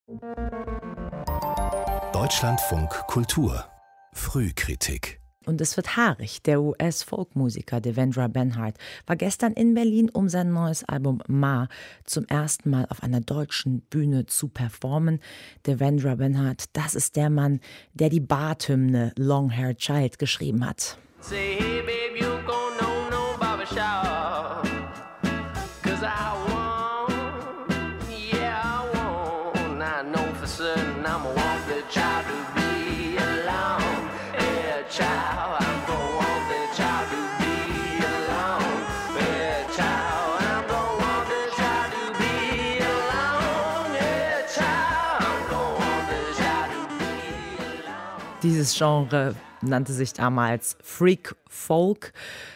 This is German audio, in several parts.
Deutschlandfunk Kultur Frühkritik. Und es wird haarig. Der US-Folkmusiker Devendra Banhart war gestern in Berlin, um sein neues Album Ma zum ersten Mal auf einer deutschen Bühne zu performen. Devendra Banhart, das ist der Mann, der die Bart-Hymne Long Hair Child geschrieben hat. Say, hey babe, you gon' know no barbershop. 'Cause I want, yeah I want. I know for certain I'ma want the child to be alone. Yeah, child, I'm gon' want the child to be alone. Yeah, child, I'm gon' want the child to be alone. Yeah, child, I'm gon' want the child to be alone. Dieses Genre nannte sich damals Freak Folk.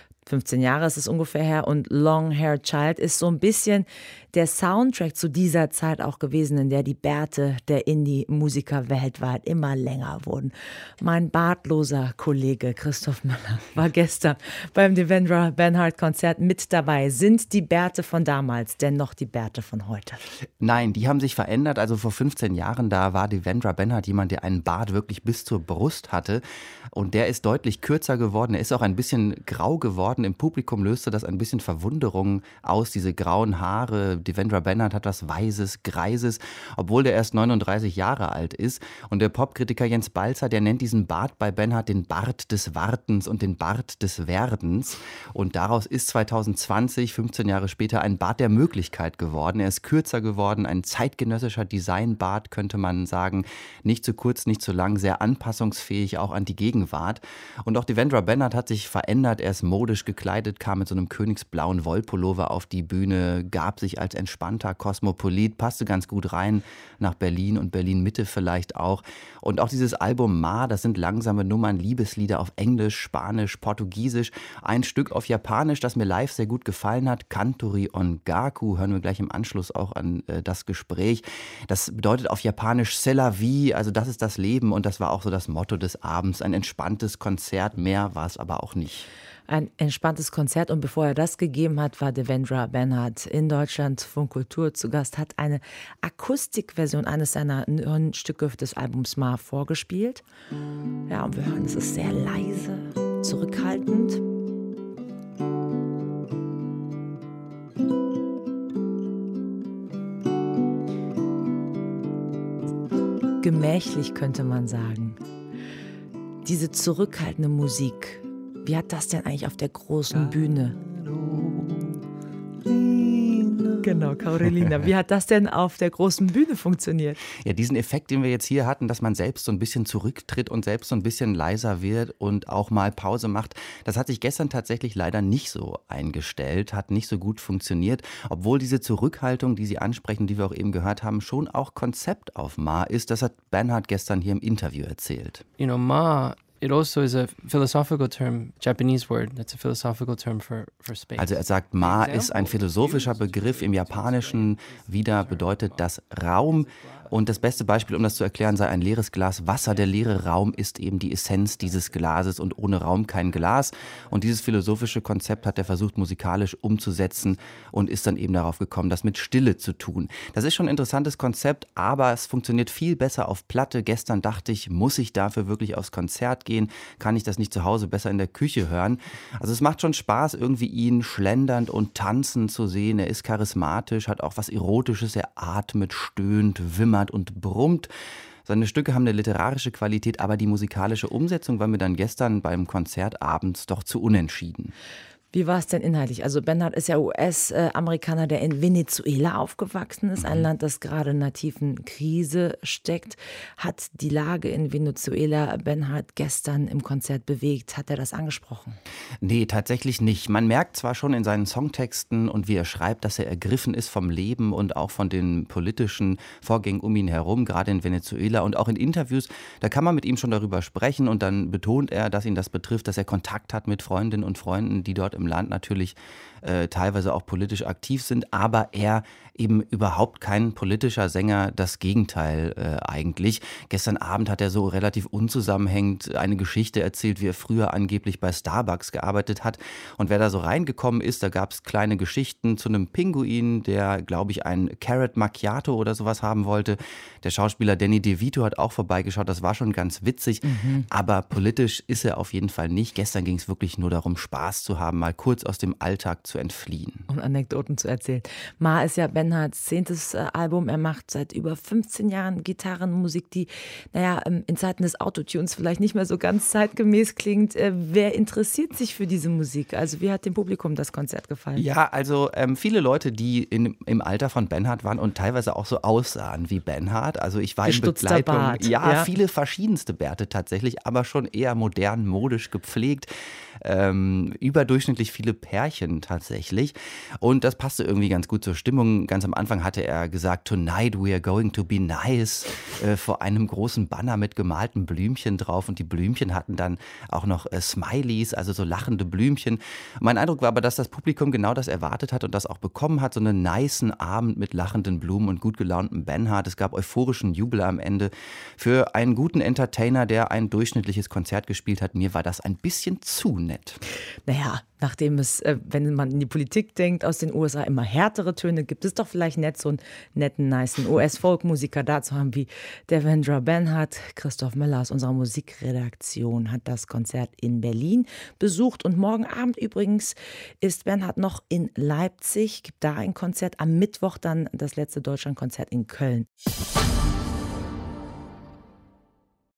15 Jahre ist es ungefähr her, und Long Hair Child ist so ein bisschen der Soundtrack zu dieser Zeit auch gewesen, in der die Bärte der Indie-Musiker weltweit immer länger wurden. Mein bartloser Kollege Christoph Müller war gestern beim Devendra Banhart-Konzert mit dabei. Sind die Bärte von damals denn noch die Bärte von heute? Nein, die haben sich verändert. Also vor 15 Jahren, da war Devendra Banhart jemand, der einen Bart wirklich bis zur Brust hatte. Und der ist deutlich kürzer geworden. Er ist auch ein bisschen grau geworden. Im Publikum löste das ein bisschen Verwunderung aus, diese grauen Haare. Devendra Banhart hat was Weises, Greises, obwohl der erst 39 Jahre alt ist. Und der Popkritiker Jens Balzer, der nennt diesen Bart bei Banhart den Bart des Wartens und den Bart des Werdens. Und daraus ist 2020, 15 Jahre später, ein Bart der Möglichkeit geworden. Er ist kürzer geworden, ein zeitgenössischer Designbart, könnte man sagen. Nicht zu kurz, nicht zu lang, sehr anpassungsfähig auch an die Gegenwart. Und auch Devendra Banhart hat sich verändert. Er ist modisch gekleidet, kam mit so einem königsblauen Wollpullover auf die Bühne, gab sich als entspannter Kosmopolit, passte ganz gut rein nach Berlin und Berlin-Mitte vielleicht auch. Und auch dieses Album Ma, das sind langsame Nummern, Liebeslieder auf Englisch, Spanisch, Portugiesisch, ein Stück auf Japanisch, das mir live sehr gut gefallen hat, Kantori Ongaku, hören wir gleich im Anschluss auch an das Gespräch. Das bedeutet auf Japanisch C'est la vie, also das ist das Leben, und das war auch so das Motto des Abends, ein entspanntes Konzert, mehr war es aber auch nicht. Ein entspanntes Konzert, und bevor er das gegeben hat, war Devendra Banhart in Deutschlandfunk Kultur zu Gast, hat eine Akustikversion eines seiner neuen Stücke des Albums Ma vorgespielt. Ja, und wir hören, es ist sehr leise, zurückhaltend. Gemächlich, könnte man sagen. Diese zurückhaltende Musik, wie hat das denn eigentlich auf der großen Bühne? Genau, Carolina. Wie hat das denn auf der großen Bühne funktioniert? Ja, diesen Effekt, den wir jetzt hier hatten, dass man selbst so ein bisschen zurücktritt und selbst so ein bisschen leiser wird und auch mal Pause macht, das hat sich gestern tatsächlich leider nicht so eingestellt, hat nicht so gut funktioniert, obwohl diese Zurückhaltung, die Sie ansprechen, die wir auch eben gehört haben, schon auch Konzept auf Ma ist. Das hat Banhart gestern hier im Interview erzählt. You know, Ma, it also is a philosophical term, Japanese word, that's a philosophical term for space. Also er sagt, Ma ist ein philosophischer Begriff im Japanischen, wieder bedeutet das Raum. Und das beste Beispiel, um das zu erklären, sei ein leeres Glas Wasser. Der leere Raum ist eben die Essenz dieses Glases, und ohne Raum kein Glas. Und dieses philosophische Konzept hat er versucht, musikalisch umzusetzen und ist dann eben darauf gekommen, das mit Stille zu tun. Das ist schon ein interessantes Konzept, aber es funktioniert viel besser auf Platte. Gestern dachte ich, muss ich dafür wirklich aufs Konzert gehen? Kann ich das nicht zu Hause besser in der Küche hören? Also es macht schon Spaß, irgendwie ihn schlendernd und tanzend zu sehen. Er ist charismatisch, hat auch was Erotisches. Er atmet, stöhnt, wimmert und brummt. Seine Stücke haben eine literarische Qualität, aber die musikalische Umsetzung war mir dann gestern beim Konzert abends doch zu unentschieden. Wie war es denn inhaltlich? Also Banhart ist ja US-Amerikaner, der in Venezuela aufgewachsen ist, ein Land, das gerade in einer tiefen Krise steckt. Hat die Lage in Venezuela Banhart gestern im Konzert bewegt? Hat er das angesprochen? Nee, tatsächlich nicht. Man merkt zwar schon in seinen Songtexten und wie er schreibt, dass er ergriffen ist vom Leben und auch von den politischen Vorgängen um ihn herum, gerade in Venezuela, und auch in Interviews, da kann man mit ihm schon darüber sprechen, und dann betont er, dass ihn das betrifft, dass er Kontakt hat mit Freundinnen und Freunden, die dort im im Land natürlich teilweise auch politisch aktiv sind, aber er eben überhaupt kein politischer Sänger, das Gegenteil eigentlich. Gestern Abend hat er so relativ unzusammenhängend eine Geschichte erzählt, wie er früher angeblich bei Starbucks gearbeitet hat. Und wer da so reingekommen ist, da gab es kleine Geschichten zu einem Pinguin, der, glaube ich, ein Carrot Macchiato oder sowas haben wollte. Der Schauspieler Danny DeVito hat auch vorbeigeschaut, das war schon ganz witzig, aber politisch ist er auf jeden Fall nicht. Gestern ging es wirklich nur darum, Spaß zu haben, mal kurz aus dem Alltag zu entfliehen. Und Anekdoten zu erzählen. Ma ist ja Benhards 10. Album. Er macht seit über 15 Jahren Gitarrenmusik, die, in Zeiten des Autotunes vielleicht nicht mehr so ganz zeitgemäß klingt. Wer interessiert sich für diese Musik? Also wie hat dem Publikum das Konzert gefallen? Ja, also viele Leute, die im Alter von Benhard waren und teilweise auch so aussahen wie Benhard. Also ich war in Gestutzter Begleitung, Bart, ja, viele verschiedenste Bärte tatsächlich, aber schon eher modern, modisch gepflegt. Überdurchschnittlich viele Pärchen tatsächlich. Und das passte irgendwie ganz gut zur Stimmung. Ganz am Anfang hatte er gesagt, "Tonight we are going to be nice", vor einem großen Banner mit gemalten Blümchen drauf. Und die Blümchen hatten dann auch noch Smileys, also so lachende Blümchen. Mein Eindruck war aber, dass das Publikum genau das erwartet hat und das auch bekommen hat. So einen nicen Abend mit lachenden Blumen und gut gelaunten Benhard. Es gab euphorischen Jubel am Ende. Für einen guten Entertainer, der ein durchschnittliches Konzert gespielt hat, mir war das ein bisschen zu nett. Naja, nachdem es, wenn man in die Politik denkt, aus den USA immer härtere Töne gibt, es doch vielleicht nett, so einen netten, nicen US-Folk-Musiker da zu haben wie Devendra Banhart. Christoph Müller aus unserer Musikredaktion hat das Konzert in Berlin besucht. Und morgen Abend übrigens ist Banhart noch in Leipzig, gibt da ein Konzert. Am Mittwoch dann das letzte Deutschlandkonzert in Köln.